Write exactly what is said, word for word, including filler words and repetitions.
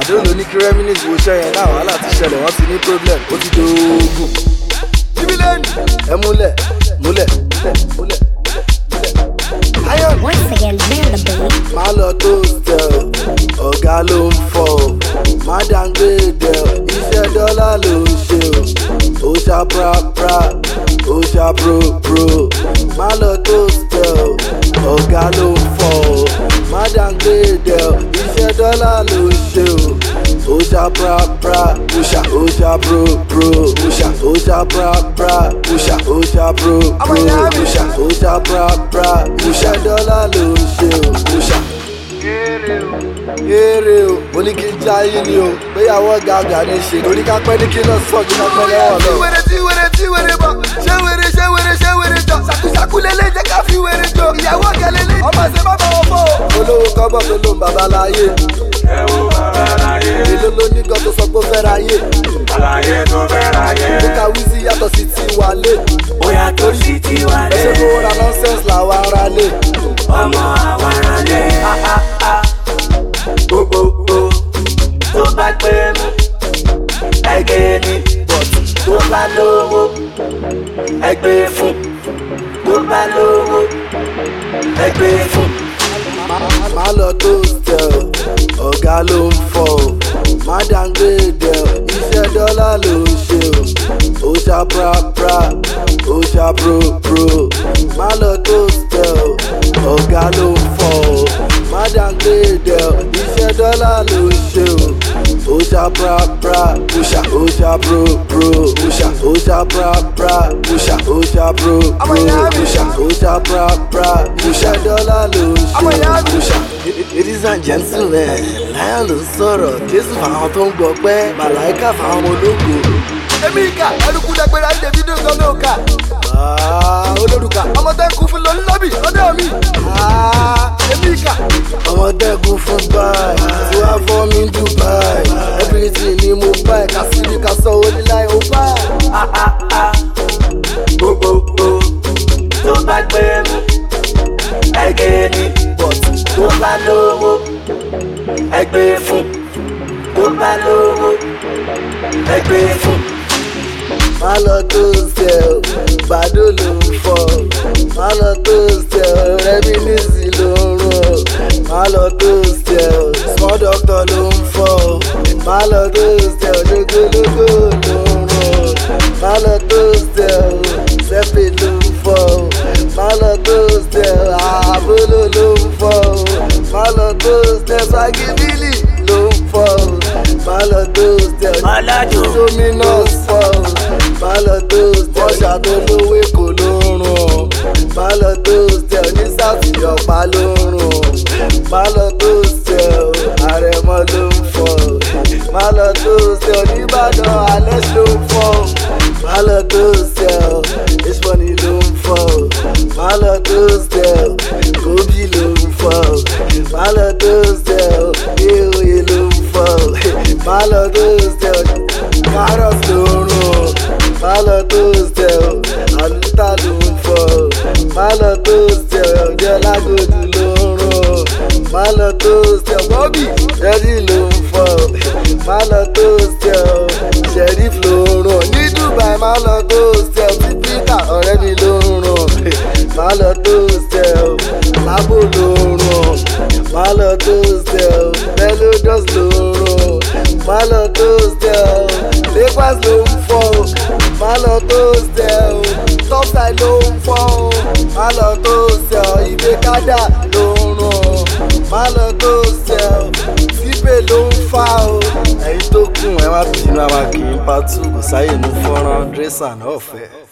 Àdóòlù ní kí reminisce wo ṣẹ́ yẹn náà wàhálà ti ṣẹlẹ̀ wọ́n ti ní problem ó ti dòógùn. Bíbélẹ́ẹ̀nì ẹ múlẹ̀ múlẹ̀ múlẹ̀ múlẹ̀. Once again, bring the beat. Má lọ tó stẹ̀ o, ọ̀gá ló ń fọ́ o. Má dàngbèdè o, iṣẹ́ dọ́là ló ń ṣe o. Ó ṣá prapra, ó ṣá pro-pro. Má lọ tó stẹ̀ o, ọ̀gá ló ń fọ́ o. Má dàngbèdè o, iṣẹ́ dọ́là ló ń ṣe o. Ó ṣá prapra, ó ṣá ó ṣá pro-pro. Ó ṣá ó ṣá prapra, ó ṣá ó ṣá pro-pro. Ó ṣá ó ṣá prapra, iṣẹ́ dọ́là ló ń ṣe o. Ó ṣá èrè o, mo ní kí n jáyé ni o, péyàwó ọ̀gá ọ̀gá ní ṣe torí ká pẹ́ ní kí lọ sọ kí wọ́n pẹ́ lọ́wọ́ lọ. Wèrè tí wèrè tí wèrè bọ̀, ṣé wèrè ṣé wèrè ṣé wèrè jọ, ṣàkúṣàkú lélẹ̀ jẹ́ ká fi wèrè jọ, ìyàwó ọ̀gá lélẹ̀, ọmọ ṣe má bọ̀ wọ́n fọ́ o. Olówó kọ́bọ̀ tó ló ń bàbá láyé. Ẹ wo bàbá láyé. Èló ló ní gan tó sọ pé ó fẹ́ ráyé. Àlàyé tó fẹ́ ráyé. Ó ka Wizzy yàtọ̀ sí ti wálé. Ó yàtọ̀ sí ti wálé. Ẹ ṣe kó ra nonsense làwọn ará lé. Ọmọ àwọn ará lé. Gbogbo tó bá gbé mú ẹgbẹ́ ní bọ̀tù tó bá lówó ẹgbẹ́ fún tó bá lówó ẹgbẹ́ fún. Má lọ tó stẹ̀ o, ọ̀gá ló ń fọ́ o. Má dàngbèdè o, iṣẹ́ dọ́là ló ń ṣe o. Ó ṣá prapra, ó ṣá pro-pro. Má lọ tó stẹ̀ o, ọ̀gá ló ń fọ́ o. Má dàngbèdè o, iṣẹ́ dọ́là ló ń ṣe o. Ó ṣá prapra, ó ṣá ó ṣá pro-pro. Ó ṣá ó ṣá prapra, ó ṣá ó ṣá pro-pro. Ó ṣá ó ṣá prapra, iṣẹ́ dọ́là ló ń ṣe o. Ó ṣá. Ladies and gentlemen, Lion ló ń sọ̀rọ̀, Jésù fáwọn tó ń gbọ́ pẹ́, Màláíkà fáwọn ọmọ ológo. Èmi ìkà, ẹnukú dẹgbẹ́ra ìdè fídíò kan ló kà. Olórúkà, ọmọ tẹ́kù fún lọ lọ́bì lọ́dọ̀ mi. Èmi ìkà. Ọmọ tẹ́kù fún báyìí, tí wàá fọ́ mi Dubai. Everything ni mo buy, kàsírí ká sọ oníláì ó bá. Gbogbo tó bá gbé mú ẹgbẹ́ ní bọ̀tù tó bá lówó ẹgbẹ́ fún tó bá lówó ẹgbẹ́ fún. Má lọ tó stẹ̀ o, Bàdó ló ń fọ́ o. Má lọ tó stẹ̀ o, Reminisce ló ń rún o. Má lọ tó stẹ̀ o, Small Doctor ló ń fọ́ o. Má lọ tó stẹ̀ o, Lógólógó ló ń rún o. Má lọ tó stẹ̀ o, Sẹ́pè ló ń fọ́ o. Má lọ tó stẹ̀ o, Àbólò ló ń fọ́ o. Má lọ tó stẹ̀ o, Swaggy ló ń fọ́ o. Má lọ tó stẹ̀ o, Malajo Dominus fọ́ o. Má lọ tó stẹ̀ o, Ọ̀ṣà tó lówó Èkó ló ń rún o. Má lọ tó stẹ̀ o, ní Sáùtì Ọ̀pá ló ń rún o. Má lọ tó stẹ̀ o, Àrẹ̀mọ ló ń fọ́ o. Má lọ tó stẹ̀ o, Níbàdàn Alex ló ń fọ́ o. Má lọ tó stẹ̀ o, H-Money ló ń fọ́ o. Má lọ tó stẹ̀ o, Kobe ló ń fọ́ o. Má lọ tó stẹ̀ o, Eoye ló ń fọ́ o. Má lọ tó stẹ̀ o, Carrot ló ń rún o. Má lọ tó stẹ̀ o, Àlùtà ló ń fọ́ o. Má lọ tó stẹ̀ o, Jọlágòdù ló ń rún o. Má lọ tó stẹ̀ o, Bobby Reddy ló ń fọ́ o. Má lọ tó stẹ̀ o, Sheriff ló ń rún o. Ní Dubai má lọ tó stẹ̀ o, Peter ọ̀rẹ́ mi ló ń rún o. Má lọ tó stẹ̀ o, Lábò ló ń rún o. Má lọ tó stẹ̀ o, Melodious ló ń rún o. Má lọ tó stẹ̀ o, Lakers ló ń fọ́ o. Má lọ tó stẹ̀ o, Topside ló ń fọ́ o. Má lọ tó stẹ̀ o, Ibekada ló ń rún o. Má lọ tó stẹ̀ o, Sípè ló ń fà o. Ẹ̀yin tó kù ẹ má bínú àwa kì í pa tú kò sáyè ní fọ́nrán dírẹ́sà náà fẹ́.